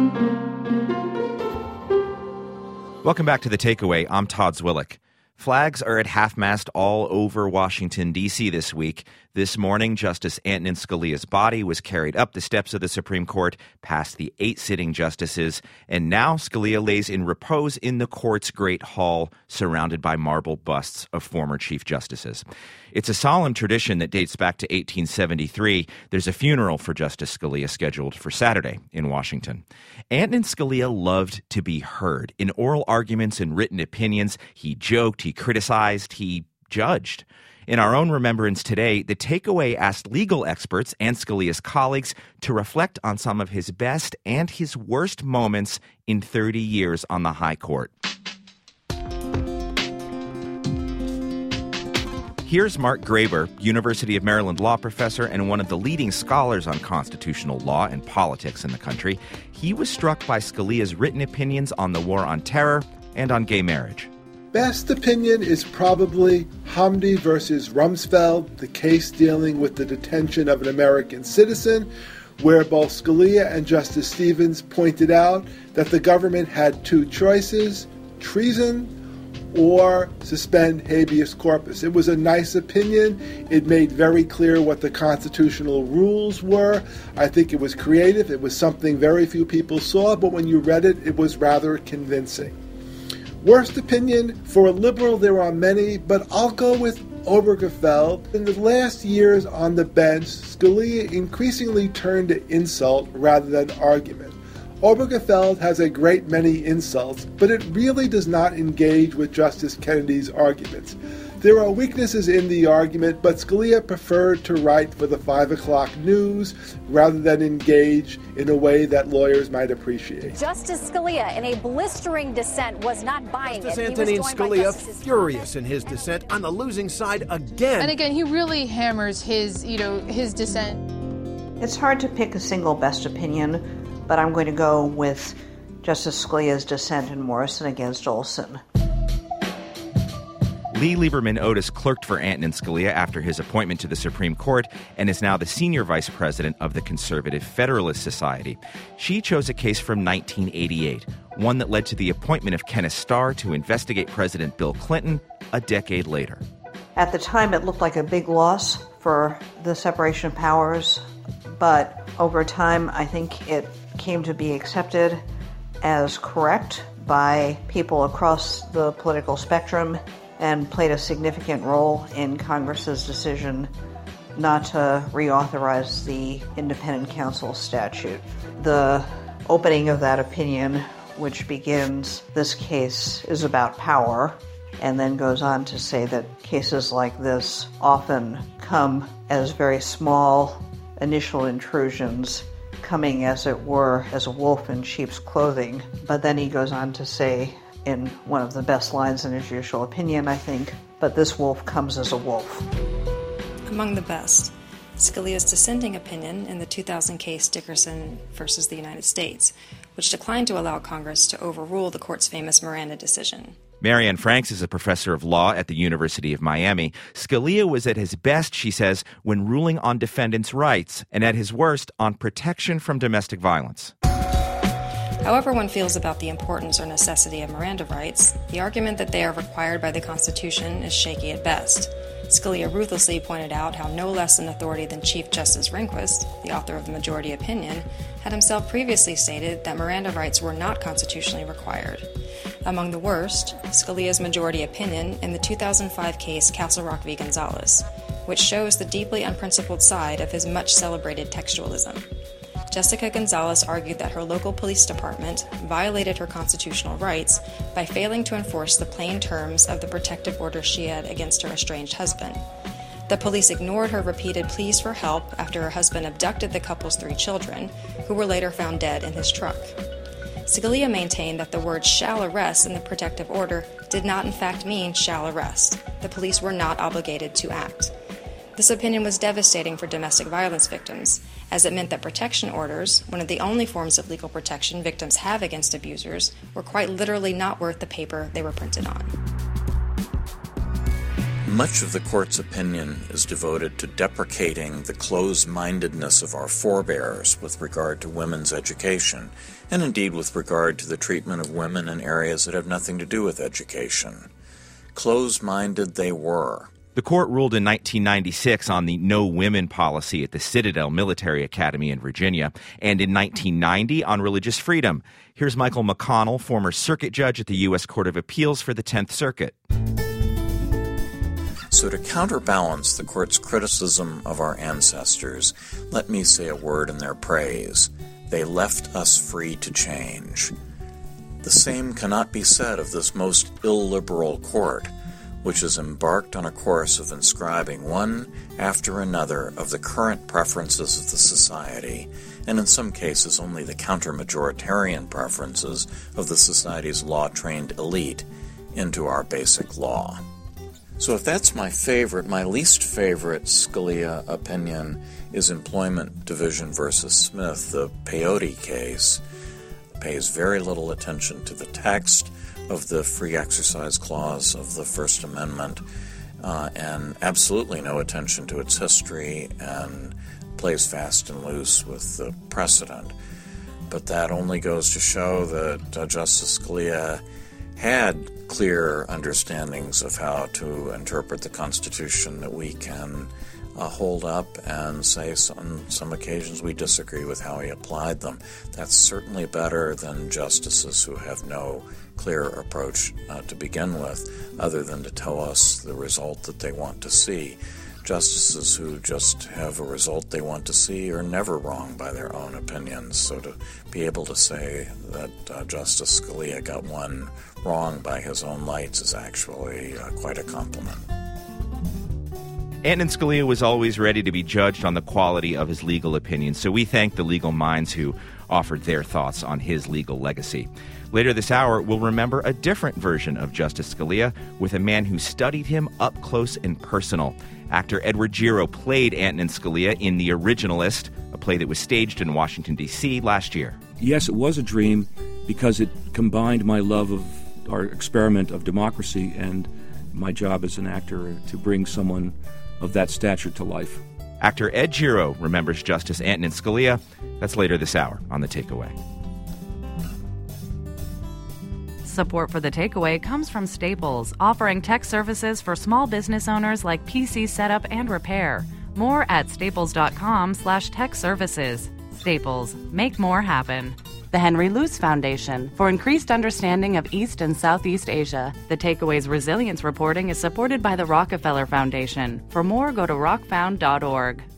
Welcome back to The Takeaway. I'm Todd Zwillich. Flags are at half-mast all over Washington, D.C. this week. This morning, Justice Antonin Scalia's body was carried up the steps of the Supreme Court, past the 8 sitting justices, and now Scalia lays in repose in the court's Great Hall, surrounded by marble busts of former Chief Justices. It's a solemn tradition that dates back to 1873. There's a funeral for Justice Scalia scheduled for Saturday in Washington. Antonin Scalia loved to be heard. In oral arguments and written opinions, he joked, he criticized, he judged. In our own remembrance today, The Takeaway asked legal experts and Scalia's colleagues to reflect on some of his best and his worst moments in 30 years on the High Court. Here's Mark Graber, University of Maryland law professor and one of the leading scholars on constitutional law and politics in the country. He was struck by Scalia's written opinions on the war on terror and on gay marriage. Best opinion is probably Hamdi versus Rumsfeld, the case dealing with the detention of an American citizen, where both Scalia and Justice Stevens pointed out that the government had 2 choices, treason or suspend habeas corpus. It was a nice opinion. It made very clear what the constitutional rules were. I think it was creative. It was something very few people saw, but when you read it, it was rather convincing. Worst opinion, for a liberal there are many, but I'll go with Obergefell. In the last years on the bench, Scalia increasingly turned to insult rather than argument. Obergefell has a great many insults, but it really does not engage with Justice Kennedy's arguments. There are weaknesses in the argument, but Scalia preferred to write for the 5 o'clock news rather than engage in a way that lawyers might appreciate. Justice Scalia, in a blistering dissent, was not buying Justice it. Antonin Scalia furious in his dissent on the losing side again. And again, he really hammers his dissent. It's hard to pick a single best opinion, but I'm going to go with Justice Scalia's dissent in Morrison against Olson. Lee Lieberman Otis clerked for Antonin Scalia after his appointment to the Supreme Court and is now the senior vice president of the Conservative Federalist Society. She chose a case from 1988, one that led to the appointment of Kenneth Starr to investigate President Bill Clinton a decade later. At the time, it looked like a big loss for the separation of powers, but over time, I think it came to be accepted as correct by people across the political spectrum and played a significant role in Congress's decision not to reauthorize the independent counsel statute. The opening of that opinion, which begins, "This case is about power," and then goes on to say that cases like this often come as very small initial intrusions, coming, as it were, as a wolf in sheep's clothing. But then he goes on to say, in one of the best lines in a judicial opinion, I think, "But this wolf comes as a wolf." Among the best, Scalia's dissenting opinion in the 2000 case Dickerson versus the United States, which declined to allow Congress to overrule the court's famous Miranda decision. Marianne Franks is a professor of law at the University of Miami. Scalia was at his best, she says, when ruling on defendants' rights, and at his worst on protection from domestic violence. However one feels about the importance or necessity of Miranda rights, the argument that they are required by the Constitution is shaky at best. Scalia ruthlessly pointed out how no less an authority than Chief Justice Rehnquist, the author of the majority opinion, had himself previously stated that Miranda rights were not constitutionally required. Among the worst, Scalia's majority opinion in the 2005 case Castle Rock v. Gonzalez, which shows the deeply unprincipled side of his much-celebrated textualism. Jessica Gonzalez argued that her local police department violated her constitutional rights by failing to enforce the plain terms of the protective order she had against her estranged husband. The police ignored her repeated pleas for help after her husband abducted the couple's 3 children, who were later found dead in his truck. Scalia maintained that the word "shall arrest" in the protective order did not in fact mean "shall arrest." The police were not obligated to act. This opinion was devastating for domestic violence victims, as it meant that protection orders, one of the only forms of legal protection victims have against abusers, were quite literally not worth the paper they were printed on. Much of the court's opinion is devoted to deprecating the closed-mindedness of our forebears with regard to women's education, and indeed with regard to the treatment of women in areas that have nothing to do with education. Closed-minded they were. The court ruled in 1996 on the no women policy at the Citadel Military Academy in Virginia, and in 1990 on religious freedom. Here's Michael McConnell, former circuit judge at the U.S. Court of Appeals for the 10th Circuit. So to counterbalance the court's criticism of our ancestors, let me say a word in their praise. They left us free to change. The same cannot be said of this most illiberal court, which has embarked on a course of inscribing one after another of the current preferences of the society, and in some cases only the counter-majoritarian preferences of the society's law-trained elite, into our basic law. So if that's my favorite, my least favorite Scalia opinion is Employment Division versus Smith, the Peyote case. It pays very little attention to the text of the Free Exercise Clause of the First Amendment, and absolutely no attention to its history, and plays fast and loose with the precedent. But that only goes to show that Justice Scalia had clear understandings of how to interpret the Constitution that we can hold up and say on some occasions we disagree with how he applied them. That's certainly better than justices who have no clear approach to begin with, other than to tell us the result that they want to see. Justices who just have a result they want to see are never wrong by their own opinions. So to be able to say that Justice Scalia got one wrong by his own lights is actually quite a compliment. Antonin Scalia was always ready to be judged on the quality of his legal opinions, so we thank the legal minds who offered their thoughts on his legal legacy. Later this hour, we'll remember a different version of Justice Scalia with a man who studied him up close and personal. Actor Edward Giro played Antonin Scalia in The Originalist, a play that was staged in Washington, D.C. last year. Yes, it was a dream because it combined my love of our experiment of democracy and my job as an actor to bring someone of that stature to life. Actor Ed Giro remembers Justice Antonin Scalia. That's later this hour on The Takeaway. Support for The Takeaway comes from Staples, offering tech services for small business owners like PC setup and repair. More at staples.com/tech services. Staples, make more happen. The Henry Luce Foundation, for increased understanding of East and Southeast Asia. The Takeaway's resilience reporting is supported by the Rockefeller Foundation. For more, go to rockfound.org.